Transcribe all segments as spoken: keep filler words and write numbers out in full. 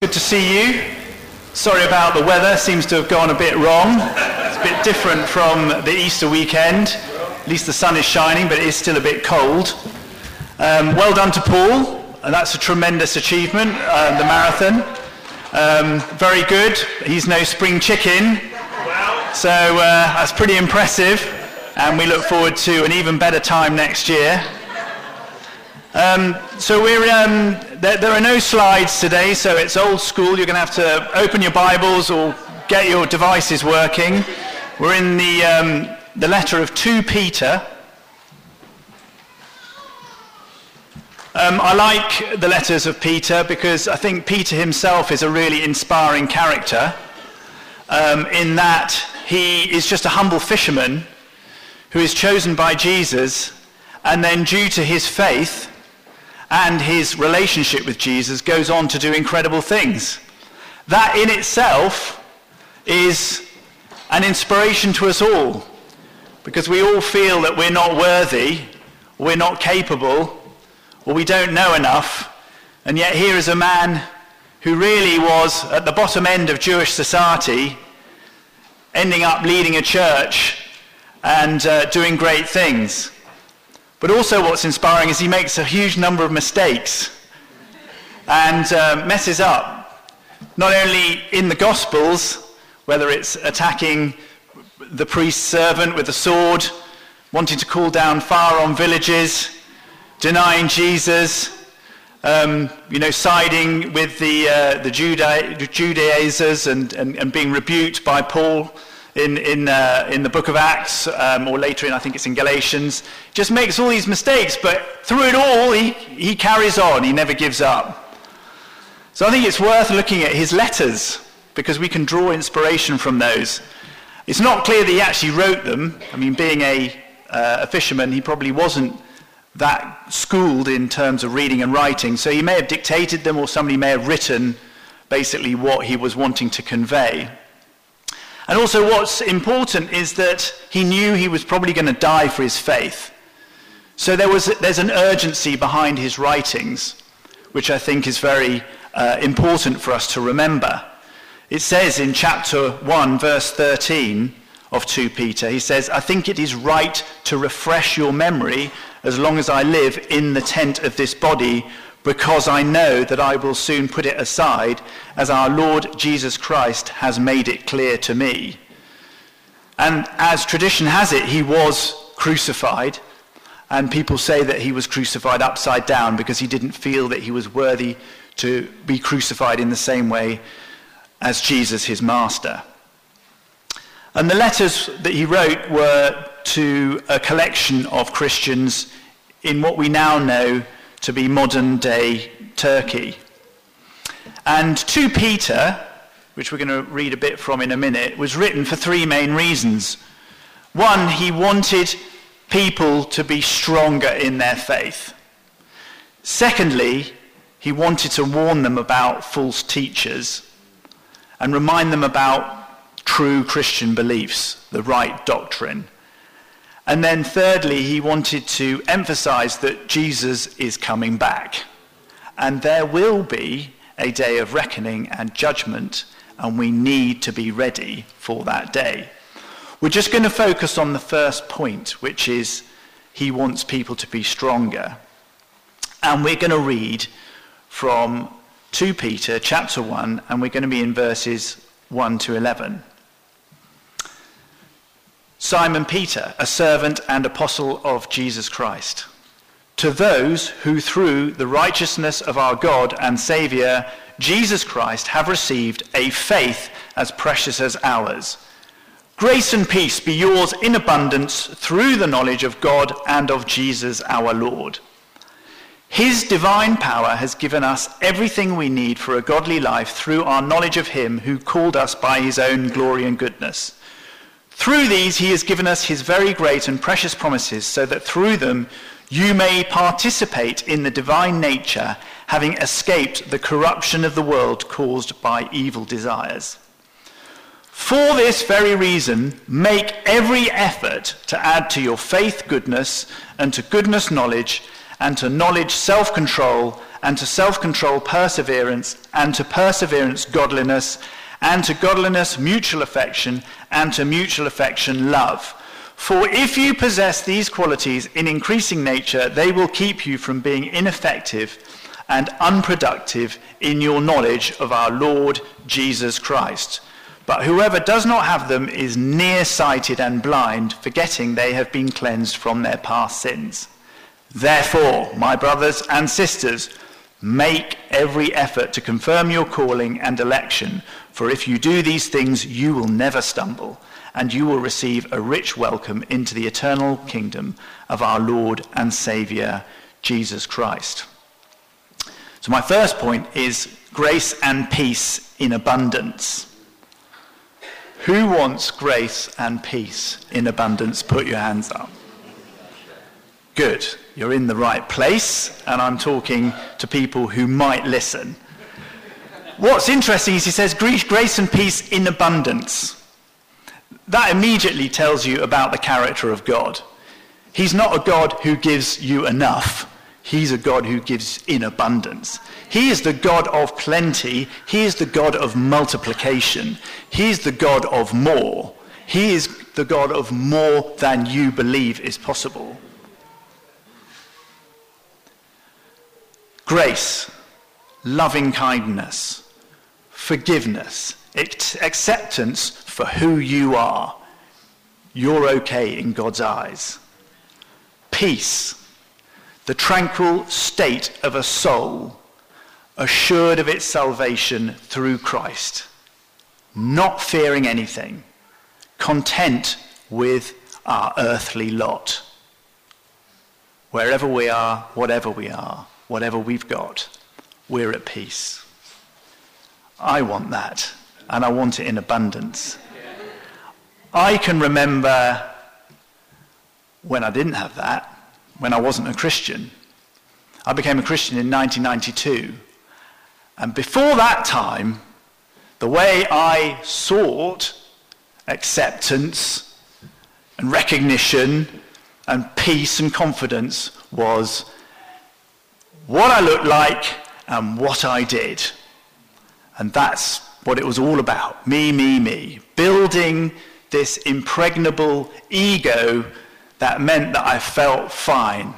good to see you. Sorry about the weather, seems to have gone a bit wrong. It's a bit different from the Easter weekend. At least the sun is shining, but it is still a bit cold. Um, well done to Paul, and that's a tremendous achievement, uh, the marathon. Um, very good. He's no spring chicken, so uh, that's pretty impressive, and we look forward to an even better time next year. Um, so we're, um, there, there are no slides today, so it's old school. You're going to have to open your Bibles or get your devices working. We're in the, um, the letter of Second Peter. Um, I like the letters of Peter because I think Peter himself is a really inspiring character, um, in that he is just a humble fisherman who is chosen by Jesus, and then due to his faith and his relationship with Jesus goes on to do incredible things. That in itself is an inspiration to us all, because we all feel that we're not worthy, we're not capable, or we don't know enough, and yet here is a man who really was at the bottom end of Jewish society, ending up leading a church and uh, doing great things. But also what's inspiring is he makes a huge number of mistakes and uh, messes up, not only in the Gospels, whether it's attacking the priest's servant with a sword, wanting to call down fire on villages, denying Jesus, um, you know, siding with the, uh, the Juda- Judaizers and, and, and being rebuked by Paul in in uh, in the book of Acts, um, or later in, I think it's in Galatians. Just makes all these mistakes, but through it all, he, he carries on. He never gives up. So I think it's worth looking at his letters, because we can draw inspiration from those. It's not clear that he actually wrote them. I mean, being a, uh, a fisherman, he probably wasn't that schooled in terms of reading and writing, so he may have dictated them, or somebody may have written basically what he was wanting to convey. And also what's important is that he knew he was probably going to die for his faith. So there was, there's an urgency behind his writings, which I think is very uh, important for us to remember. It says in chapter one, verse thirteen of Second Peter, he says, "I think it is right to refresh your memory as long as I live in the tent of this body, because I know that I will soon put it aside, as our Lord Jesus Christ has made it clear to me." And as tradition has it, he was crucified, and people say that he was crucified upside down because he didn't feel that he was worthy to be crucified in the same way as Jesus, his master. And the letters that he wrote were to a collection of Christians in what we now know to be modern-day Turkey. And Second Peter, which we're going to read a bit from in a minute, was written for three main reasons. One, he wanted people to be stronger in their faith. Secondly, he wanted to warn them about false teachers and remind them about true Christian beliefs, the right doctrine. And then thirdly, he wanted to emphasize that Jesus is coming back. And there will be a day of reckoning and judgment, and we need to be ready for that day. We're just going to focus on the first point, which is he wants people to be stronger. And we're going to read from Second Peter chapter one, and we're going to be in verses one to eleven. "Simon Peter, a servant and apostle of Jesus Christ, to those who through the righteousness of our God and Saviour, Jesus Christ, have received a faith as precious as ours. Grace and peace be yours in abundance through the knowledge of God and of Jesus our Lord. His divine power has given us everything we need for a godly life through our knowledge of him who called us by his own glory and goodness. Through these he has given us his very great and precious promises, so that through them you may participate in the divine nature, having escaped the corruption of the world caused by evil desires. For this very reason, make every effort to add to your faith goodness, and to goodness knowledge, and to knowledge self-control, and to self-control perseverance, and to perseverance godliness, and to godliness mutual affection, and to mutual affection love. For if you possess these qualities in increasing nature, they will keep you from being ineffective and unproductive in your knowledge of our Lord Jesus Christ. But whoever does not have them is nearsighted and blind, forgetting they have been cleansed from their past sins. Therefore, my brothers and sisters, make every effort to confirm your calling and election, for if you do these things, you will never stumble, and you will receive a rich welcome into the eternal kingdom of our Lord and Saviour, Jesus Christ. So my first point is grace and peace in abundance. Who wants grace and peace in abundance? Put your hands up. Good. You're in the right place, and I'm talking to people who might listen. What's interesting is he says grace and peace in abundance. That immediately tells you about the character of God. He's not a God who gives you enough. He's a God who gives in abundance. He is the God of plenty. He is the God of multiplication. He is the God of more. He is the God of more than you believe is possible. Grace, loving kindness, forgiveness, acceptance for who you are. You're okay in God's eyes. Peace, the tranquil state of a soul assured of its salvation through Christ, not fearing anything, content with our earthly lot. Wherever we are, whatever we are, whatever we've got, we're at peace. I want that, and I want it in abundance. I can remember when I didn't have that, when I wasn't a Christian. I became a Christian in nineteen ninety-two. And before that time, the way I sought acceptance and recognition and peace and confidence was what I looked like and what I did. And that's what it was all about. Me, me, me. Building this impregnable ego that meant that I felt fine.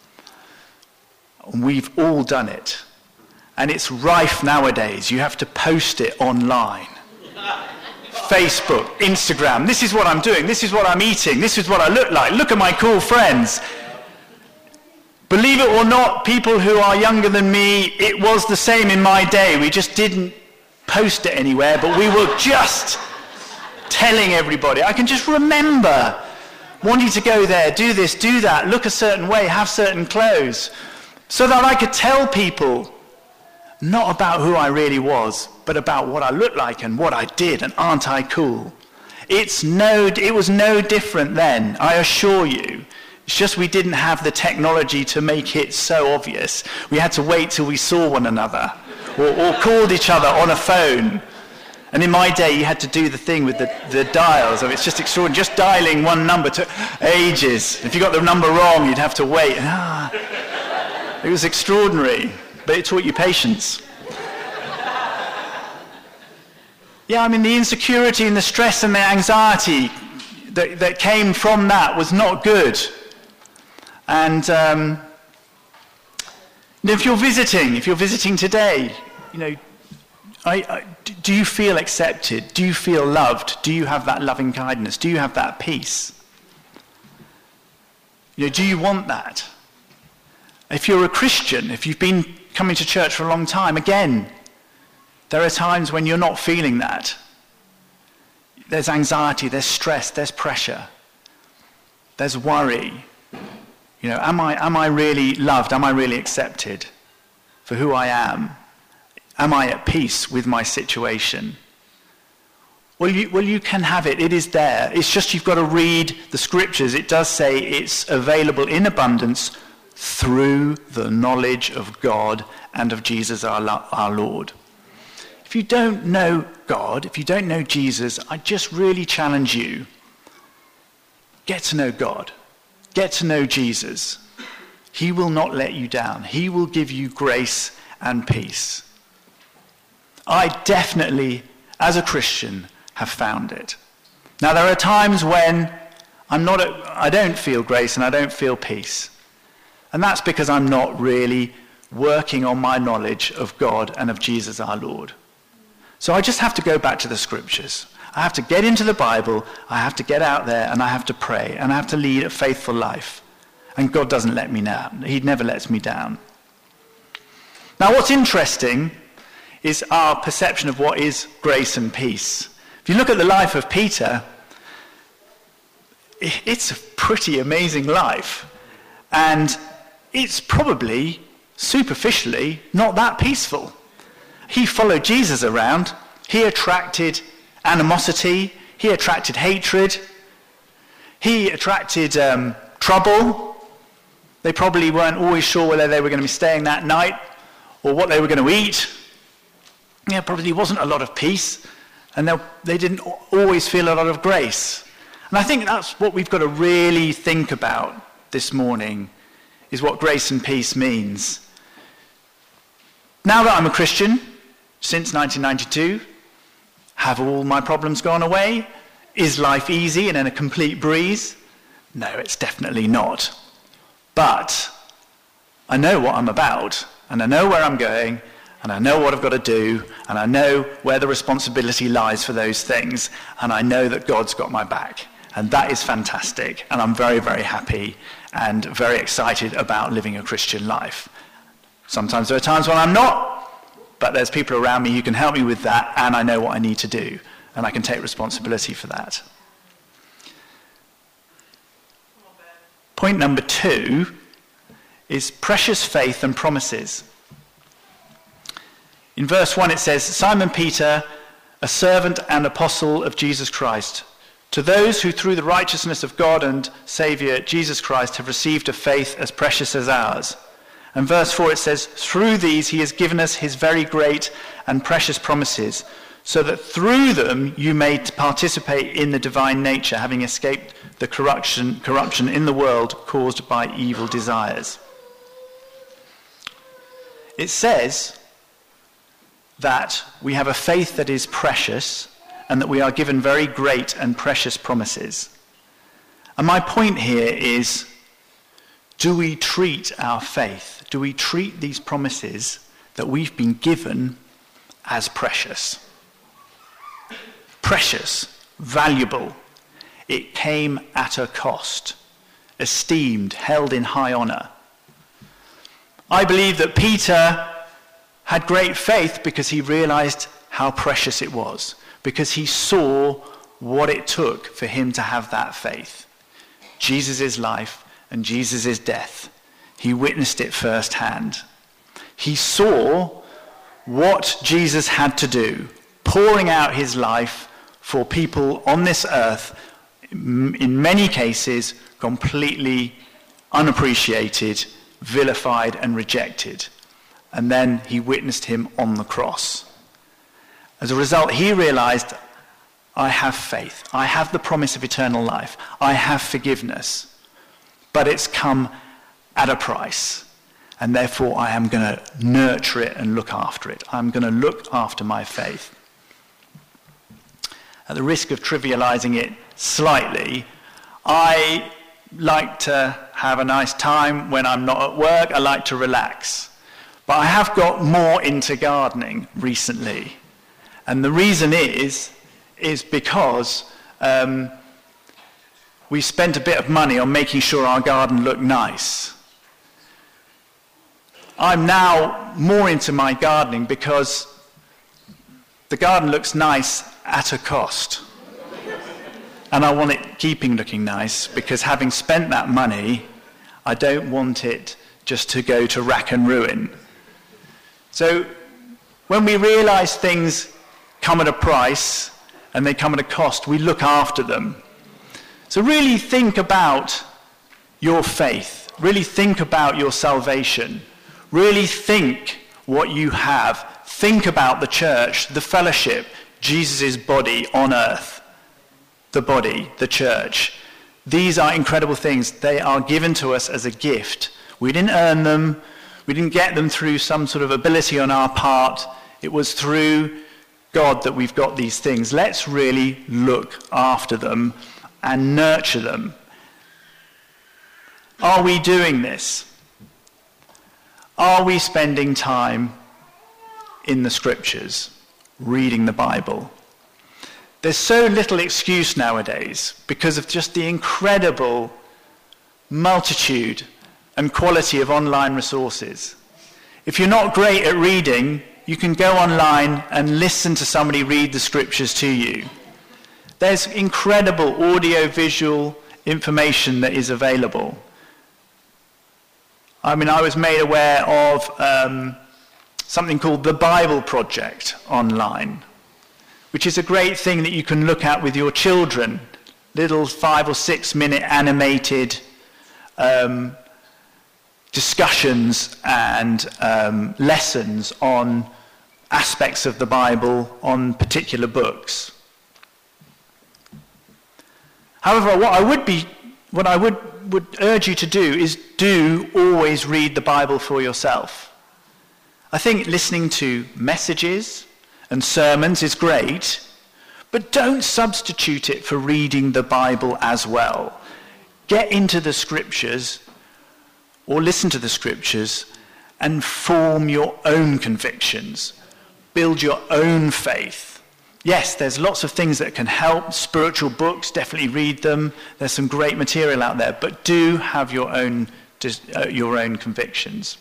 And we've all done it. And it's rife nowadays. You have to post it online. Facebook, Instagram. This is what I'm doing. This is what I'm eating. This is what I look like. Look at my cool friends. Believe it or not, people who are younger than me, it was the same in my day. We just didn't post it anywhere, but we were just telling everybody. I can just remember wanting to go there, do this, do that, look a certain way, have certain clothes, so that I could tell people not about who I really was, but about what I looked like and what I did, and aren't I cool? It's no, it was no different then, I assure you. It's just we didn't have the technology to make it so obvious. We had to wait till we saw one another, or, or called each other on a phone. And in my day, you had to do the thing with the, the dials. I mean, it's just extraordinary. Just dialing one number took ages. If you got the number wrong, you'd have to wait. Ah, it was extraordinary. But it taught you patience. Yeah, I mean, the insecurity and the stress and the anxiety that, that came from that was not good. And um, if you're visiting, if you're visiting today, you know, I, I, do you feel accepted? Do you feel loved? Do you have that loving kindness? Do you have that peace? You know, do you want that? If you're a Christian, if you've been coming to church for a long time, again, there are times when you're not feeling that. There's anxiety, there's stress, there's pressure, there's worry. You know, am I, am I really loved? Am I really accepted for who I am? Am I at peace with my situation? Well you, well, you can have it. It is there. It's just you've got to read the scriptures. It does say it's available in abundance through the knowledge of God and of Jesus our, our Lord. If you don't know God, if you don't know Jesus, I just really challenge you. Get to know God. Get to know Jesus. He will not let you down. He will give you grace and peace. I definitely, as a Christian, have found it. Now, there are times when I'm not, I don't feel grace and I don't feel peace. And that's because I'm not really working on my knowledge of God and of Jesus our Lord. So I just have to go back to the scriptures. I have to get into the Bible, I have to get out there, and I have to pray, and I have to lead a faithful life. And God doesn't let me down. He never lets me down. Now, what's interesting is our perception of what is grace and peace. If you look at the life of Peter, it's a pretty amazing life. And it's probably, superficially, not that peaceful. He followed Jesus around. He attracted animosity. He attracted hatred. He attracted um, trouble. They probably weren't always sure whether they were going to be staying that night or what they were going to eat. Yeah, probably wasn't a lot of peace. And they didn't always feel a lot of grace. And I think that's what we've got to really think about this morning, is what grace and peace means. Now that I'm a Christian, since nineteen ninety-two, have all my problems gone away? Is life easy and in a complete breeze? No, it's definitely not. But I know what I'm about, and I know where I'm going, and I know what I've got to do, and I know where the responsibility lies for those things, and I know that God's got my back. And that is fantastic, and I'm very, very happy and very excited about living a Christian life. Sometimes there are times when I'm not, but there's people around me who can help me with that, and I know what I need to do, and I can take responsibility for that. Point number two is precious faith and promises. In verse one it says, Simon Peter, a servant and apostle of Jesus Christ, to those who through the righteousness of God and Saviour Jesus Christ have received a faith as precious as ours. And verse four it says, through these he has given us his very great and precious promises, so that through them you may participate in the divine nature, having escaped the corruption, corruption in the world caused by evil desires. It says that we have a faith that is precious and that we are given very great and precious promises. And my point here is, do we treat our faith, do we treat these promises that we've been given as precious? Precious, valuable. It came at a cost, esteemed, held in high honor. I believe that Peter had great faith because he realized how precious it was, because he saw what it took for him to have that faith. Jesus' life and Jesus' death. He witnessed it firsthand. He saw what Jesus had to do, pouring out his life for people on this earth, in many cases completely unappreciated, vilified and rejected. And then he witnessed him on the cross. As a result, he realized, I have faith. I have the promise of eternal life. I have forgiveness. But it's come at a price. And therefore, I am going to nurture it and look after it. I'm going to look after my faith. At the risk of trivializing it slightly, I like to have a nice time when I'm not at work. I like to relax. But I have got more into gardening recently. And the reason is, is because um, we spent a bit of money on making sure our garden looked nice. I'm now more into my gardening because the garden looks nice at a cost. And I want it keeping looking nice because having spent that money, I don't want it just to go to rack and ruin. So when we realize things come at a price and they come at a cost, we look after them. So really think about your faith. Really think about your salvation. Really think what you have. Think about the church, the fellowship, Jesus' body on earth. The body, the church. These are incredible things. They are given to us as a gift. We didn't earn them. We didn't get them through some sort of ability on our part. It was through God that we've got these things. Let's really look after them and nurture them. Are we doing this? Are we spending time in the scriptures, reading the Bible? There's so little excuse nowadays because of just the incredible multitude and quality of online resources. If you're not great at reading, you can go online and listen to somebody read the scriptures to you. There's incredible audio-visual information that is available. I mean, I was made aware of um, something called the Bible Project online, which is a great thing that you can look at with your children. Little five or six minute animated um, discussions and um, lessons on aspects of the Bible, on particular books. However, what I would be, what I would, would urge you to do is do always read the Bible for yourself. I think listening to messages and sermons is great, but don't substitute it for reading the Bible as well. Get into the scriptures or listen to the scriptures and form your own convictions. Build your own faith. Yes, there's lots of things that can help. Spiritual books, definitely read them. There's some great material out there, but do have your own, uh, your own convictions.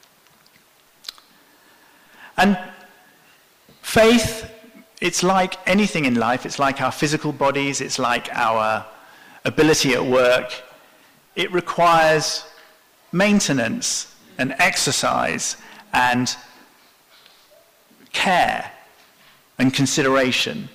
And faith, it's like anything in life. It's like our physical bodies. It's like our ability at work. It requires maintenance and exercise and care and consideration.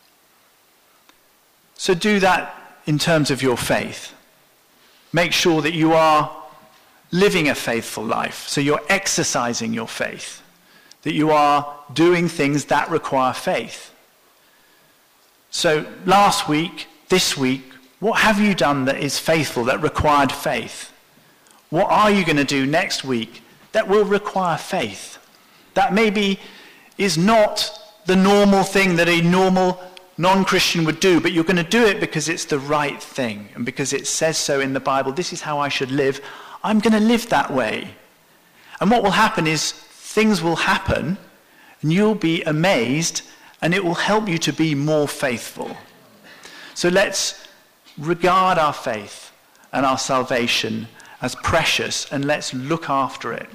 So do that in terms of your faith. Make sure that you are living a faithful life. So you're exercising your faith. That you are doing things that require faith. So last week, this week, what have you done that is faithful, that required faith? What are you going to do next week that will require faith? That maybe is not the normal thing that a normal non-Christian would do, but you're going to do it because it's the right thing and because it says so in the Bible. This is how I should live. I'm going to live that way. And what will happen is things will happen and you'll be amazed and it will help you to be more faithful. So let's regard our faith and our salvation as precious and let's look after it.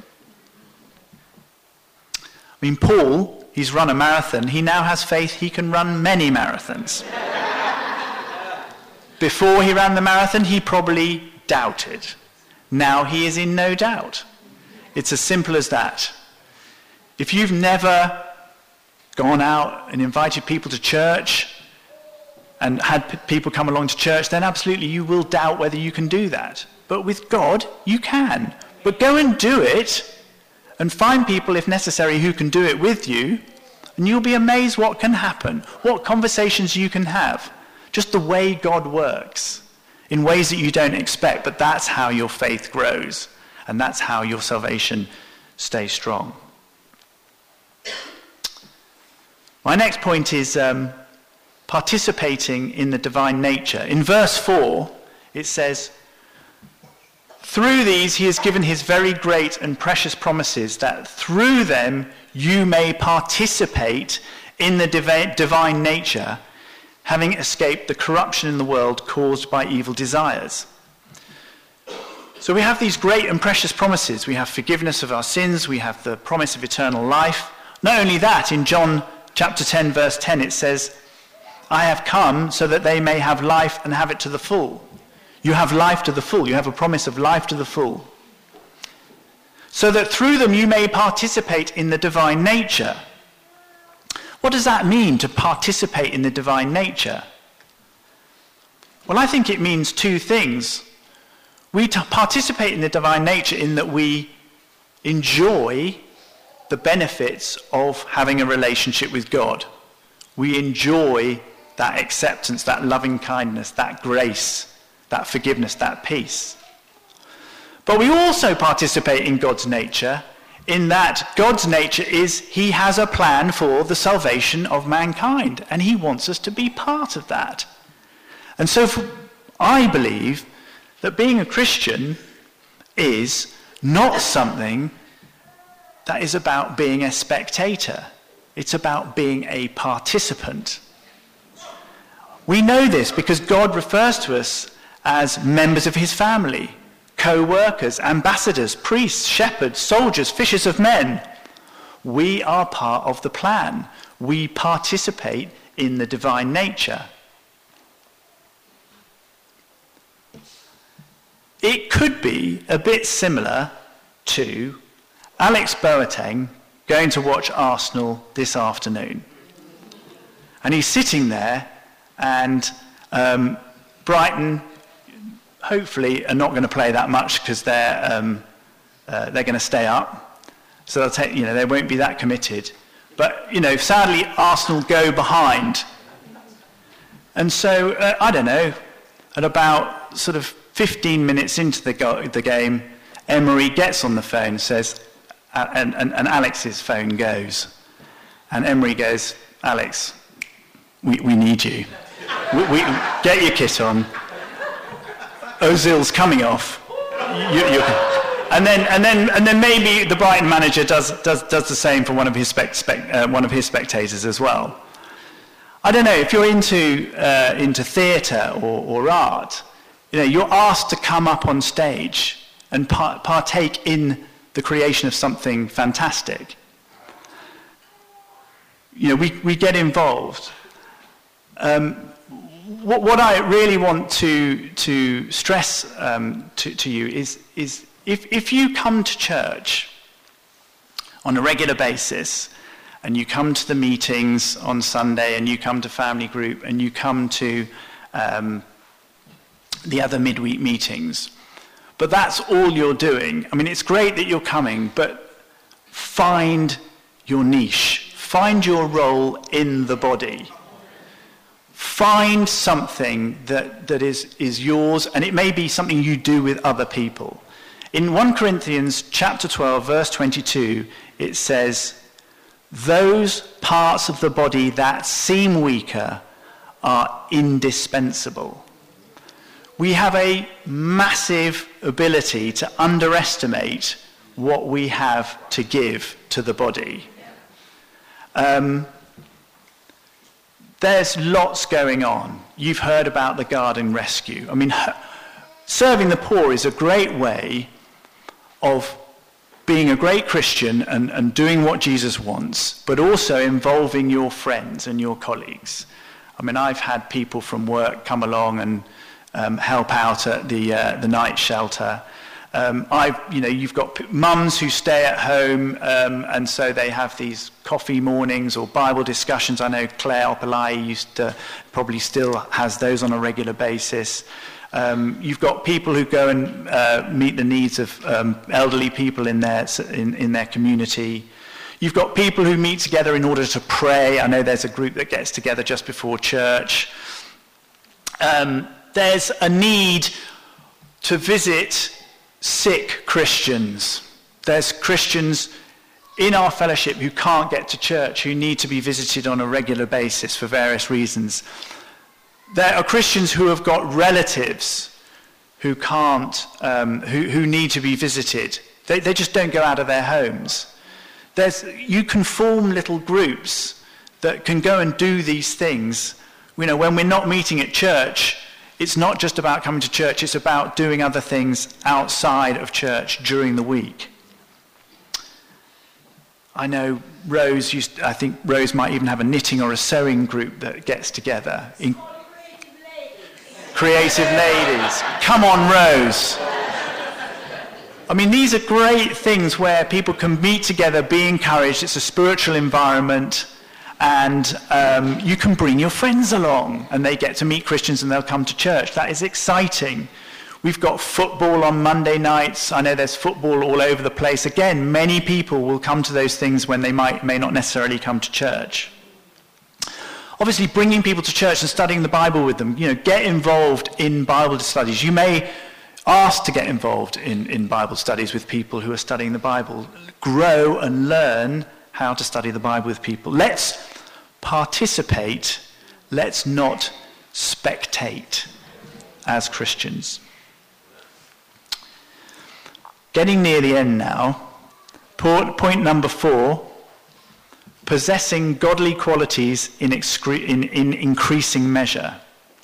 I mean, Paul, he's run a marathon. He now has faith he can run many marathons. Before he ran the marathon, he probably doubted. Now he is in no doubt. It's as simple as that. If you've never gone out and invited people to church and had p- people come along to church, then absolutely you will doubt whether you can do that. But with God, you can. But go and do it and find people, if necessary, who can do it with you, and you'll be amazed what can happen, what conversations you can have, just the way God works, in ways that you don't expect, but that's how your faith grows, and that's how your salvation stays strong. My next point is um, participating in the divine nature. In verse four, it says, "Through these he has given his very great and precious promises, that through them you may participate in the divi- divine nature, having escaped the corruption in the world caused by evil desires." So we have these great and precious promises. We have forgiveness of our sins. We have the promise of eternal life. Not only that, in John chapter ten, verse ten, it says, "I have come so that they may have life and have it to the full." You have life to the full. You have a promise of life to the full. So that through them you may participate in the divine nature. What does that mean, to participate in the divine nature? Well, I think it means two things. We t- participate in the divine nature in that we enjoy the benefits of having a relationship with God. We enjoy that acceptance, that loving kindness, that grace, that forgiveness, that peace. But we also participate in God's nature, in that God's nature is he has a plan for the salvation of mankind, and he wants us to be part of that. And so for, I believe that being a Christian is not something that is about being a spectator. It's about being a participant. We know this because God refers to us as members of his family, co-workers, ambassadors, priests, shepherds, soldiers, fishers of men. We are part of the plan. We participate in the divine nature. It could be a bit similar to Alex Boateng going to watch Arsenal this afternoon. And he's sitting there, and um, Brighton hopefully are not going to play that much because they're um, uh, they're going to stay up. So they'll take, you know, they won't be that committed. But you know, sadly, Arsenal go behind, and so uh, I don't know. At about sort of fifteen minutes into the go- the game, Emery gets on the phone, says, uh, and, and, and Alex's phone goes, and Emery goes, "Alex, we, we need you. We, we, get your kit on. Ozil's coming off." You, you, and then, and then, and then maybe the Brighton manager does does does the same for one of his spec, spec, uh, one of his spectators as well. I don't know if you're into uh, into theatre or, or art. You know, you're asked to come up on stage and par- partake in the creation of something fantastic. You know, we we get involved. Um, what, what I really want to to stress um, to, to you is is if if you come to church on a regular basis, and you come to the meetings on Sunday, and you come to family group, and you come to um, the other midweek meetings, but that's all you're doing. I mean, it's great that you're coming, but find your niche. Find your role in the body. Find something that, that is, is yours, and it may be something you do with other people. In First Corinthians chapter twelve, verse twenty-two, it says, "Those parts of the body that seem weaker are indispensable." We have a massive ability to underestimate what we have to give to the body. Um, there's lots going on. You've heard about the Garden Rescue. I mean, serving the poor is a great way of being a great Christian and, and doing what Jesus wants, but also involving your friends and your colleagues. I mean, I've had people from work come along and um, help out at the uh, the night shelter. Um, I've, you know, you've got p- mums who stay at home, um, and so they have these coffee mornings or Bible discussions. I know Claire Opelai used to, probably still has those on a regular basis. Um, you've got people who go and uh, meet the needs of um, elderly people in their in, in their community. You've got people who meet together in order to pray. I know there's a group that gets together just before church. Um, there's a need to visit sick Christians. There's Christians in our fellowship who can't get to church, who need to be visited on a regular basis for various reasons. There are Christians who have got relatives who can't, um, who, who need to be visited. They, they just don't go out of their homes. There's, you can form little groups that can go and do these things. You know, when we're not meeting at church, it's not just about coming to church, it's about doing other things outside of church during the week. I know Rose used, I think Rose might even have a knitting or a sewing group that gets together. In, Creative ladies. Come on, Rose. I mean, these are great things where people can meet together, be encouraged. It's a spiritual environment, and um, you can bring your friends along, and they get to meet Christians and they'll come to church. That is exciting. We've got football on Monday nights. I know there's football all over the place. Again, many people will come to those things when they might may not necessarily come to church. Obviously, bringing people to church and studying the Bible with them, you know, get involved in Bible studies. You may, ask to get involved in, in Bible studies with people who are studying the Bible. Grow and learn how to study the Bible with people. Let's participate. Let's not spectate as Christians. Getting near the end now. Point number four, possessing godly qualities in, excre- in, in increasing measure.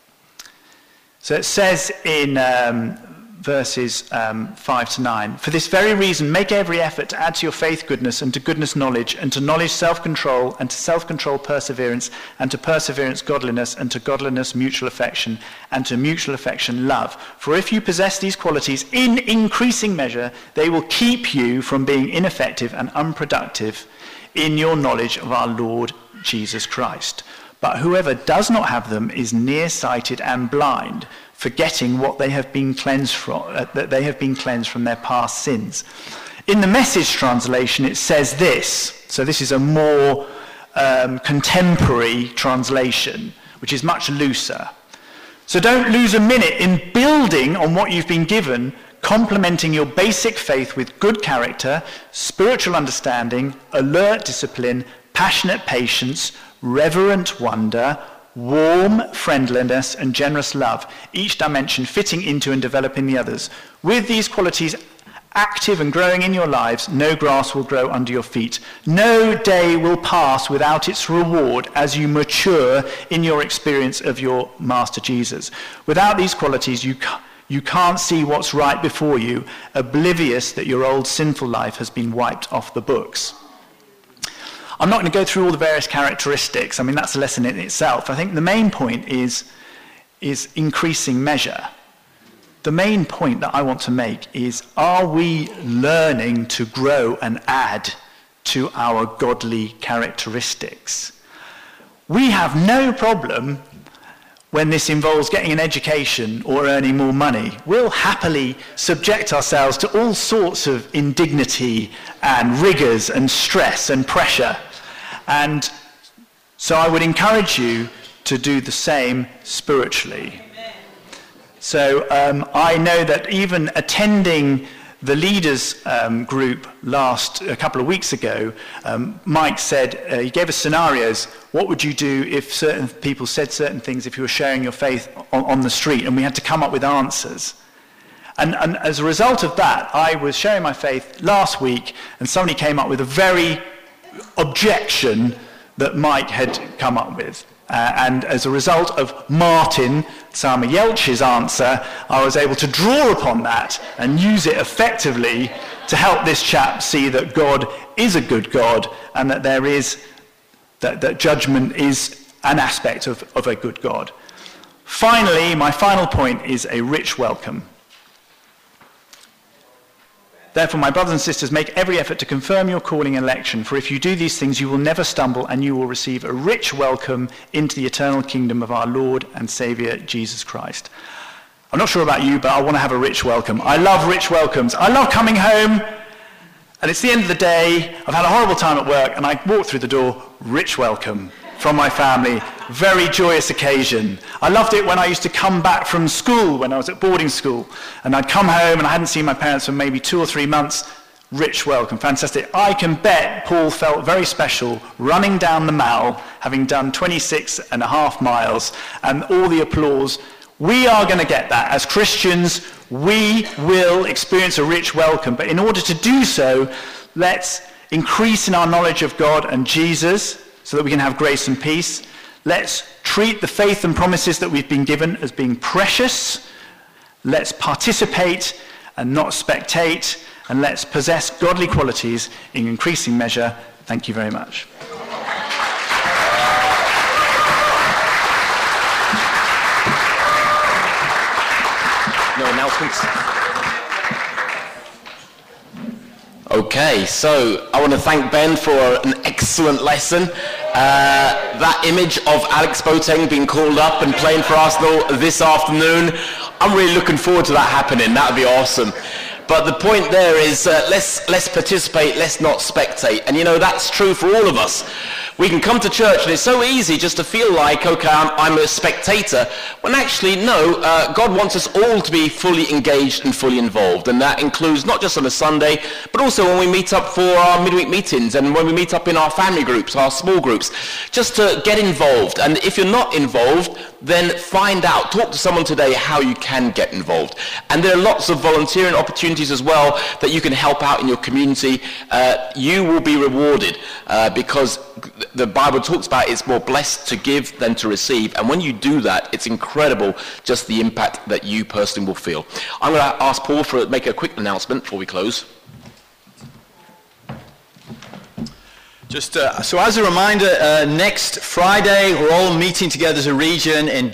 So it says in um, verses um, five to nine, for this very reason, make every effort to add to your faith goodness, and to goodness knowledge, and to knowledge self-control, and to self-control perseverance, and to perseverance godliness, and to godliness mutual affection, and to mutual affection love. For if you possess these qualities in increasing measure, they will keep you from being ineffective and unproductive in your knowledge of our Lord Jesus Christ. But whoever does not have them is nearsighted and blind, forgetting what they have been cleansed from, uh, that they have been cleansed from their past sins. In the Message translation, it says this. So this is a more um, contemporary translation, which is much looser. So don't lose a minute in building on what you've been given, complementing your basic faith with good character, spiritual understanding, alert discipline, passionate patience, reverent wonder, warm friendliness, and generous love, each dimension fitting into and developing the others. With these qualities active and growing in your lives, no grass will grow under your feet. No day will pass without its reward as you mature in your experience of your Master Jesus. Without these qualities, you can't You can't see what's right before you, oblivious that your old sinful life has been wiped off the books. I'm not going to go through all the various characteristics. I mean, that's a lesson in itself. I think the main point is, is increasing measure. The main point that I want to make is, are we learning to grow and add to our godly characteristics? We have no problem when this involves getting an education or earning more money. We'll happily subject ourselves to all sorts of indignity and rigors and stress and pressure. And so I would encourage you to do the same spiritually. So um, I know that even attending the leaders um, group last a couple of weeks ago, um, Mike said, uh, he gave us scenarios. What would you do if certain people said certain things if you were sharing your faith on, on the street? And we had to come up with answers. And, and as a result of that, I was sharing my faith last week, and somebody came up with a very objection that Mike had come up with. Uh, and as a result of Martin Sama Yelch's answer, I was able to draw upon that and use it effectively to help this chap see that God is a good God, and that there is, that, that judgment is an aspect of, of a good God. Finally, my final point is a rich welcome. Therefore, my brothers and sisters, make every effort to confirm your calling and election, for if you do these things, you will never stumble, and you will receive a rich welcome into the eternal kingdom of our Lord and Saviour, Jesus Christ. I'm not sure about you, but I want to have a rich welcome. I love rich welcomes. I love coming home, and it's the end of the day, I've had a horrible time at work, and I walk through the door, rich welcome from my family. Very joyous occasion. I loved it when I used to come back from school, when I was at boarding school, and I'd come home and I hadn't seen my parents for maybe two or three months. Rich welcome, fantastic. I can bet Paul felt very special running down the Mall, having done twenty-six and a half miles, and all the applause. We are going to get that. As Christians, we will experience a rich welcome, but in order to do so, let's increase in our knowledge of God and Jesus, so that we can have grace and peace. Let's treat the faith and promises that we've been given as being precious. Let's participate and not spectate. And let's possess godly qualities in increasing measure. Thank you very much. No announcements? Okay, so I want to thank Ben for an excellent lesson. Uh, that image of Alex Boateng being called up and playing for Arsenal this afternoon, I'm really looking forward to that happening. That would be awesome. But the point there is, uh, let's let's participate, let's not spectate. And you know, that's true for all of us. We can come to church and it's so easy just to feel like, okay, I'm, I'm a spectator, when actually, no, uh, God wants us all to be fully engaged and fully involved. And that includes not just on a Sunday, but also when we meet up for our midweek meetings and when we meet up in our family groups, our small groups, just to get involved. And if you're not involved, then find out. Talk to someone today how you can get involved. And there are lots of volunteering opportunities as well that you can help out in your community. Uh, you will be rewarded uh, because the Bible talks about it's more blessed to give than to receive. And when you do that, it's incredible just the impact that you personally will feel. I'm going to ask Paul for make a quick announcement before we close. Just uh, so as a reminder, uh, next Friday we're all meeting together as a region in